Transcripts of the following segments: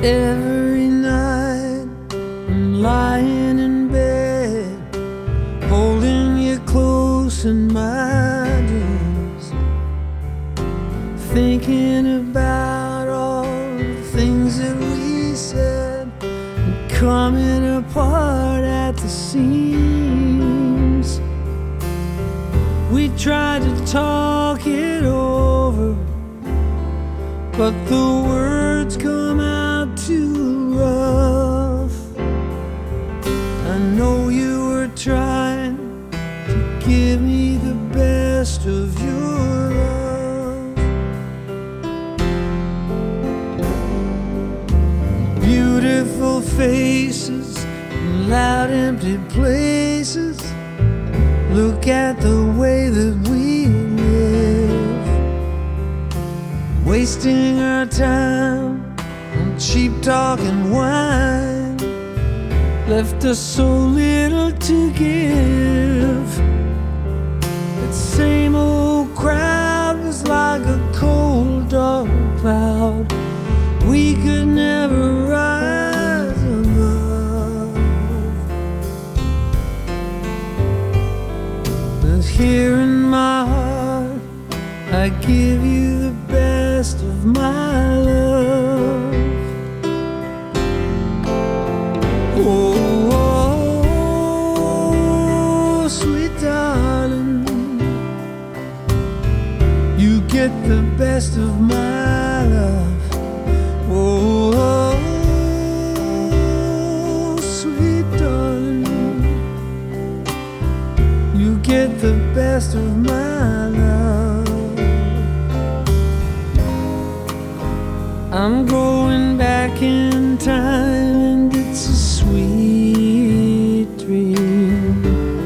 Every night I'm lying in bed, holding you close in my dreams, thinking about all the things that we said and coming apart at the seams. We tried to talk it over, but the words come out too rough. I know you were trying to give me the best of your love. Beautiful faces in loud empty places. Look at the way that we live, wasting our time on cheap talk and wine, left us so little to give. That same old crowd was like a cold dark cloud we could never rise above. But here in my heart I give you the best of my love. Oh, oh, sweet darling, you get the best of my love. Oh, oh, sweet darling, you get the best of my love. I'm going back in time and it's a sweet dream.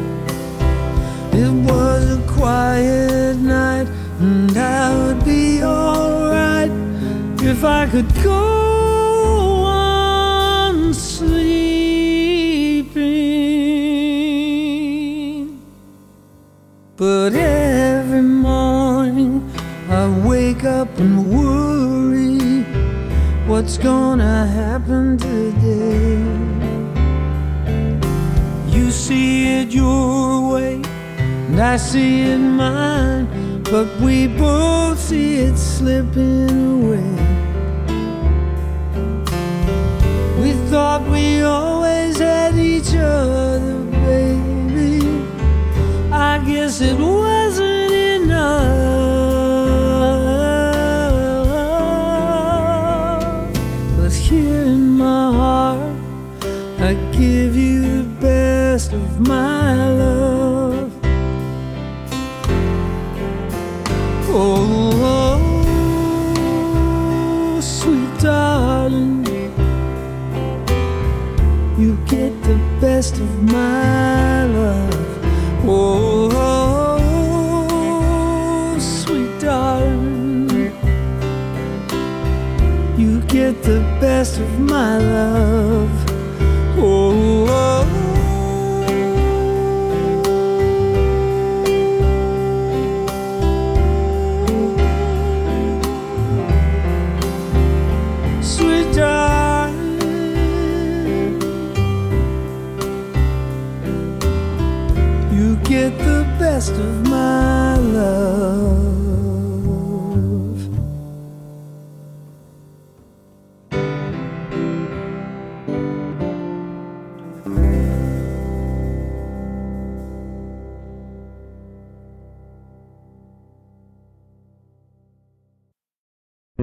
It was a quiet night and I would be alright if I could go on sleeping. But every morning I wake up and worry, what's gonna happen today? You see it your way and I see it mine, but we both see it slipping away. We thought we always had each other, baby. I guess it wasn't enough. But here in my heart I give you the best of my love. Oh, oh, sweet darling, you get the best of my love. Oh, oh, sweet darling, you get the best of my love.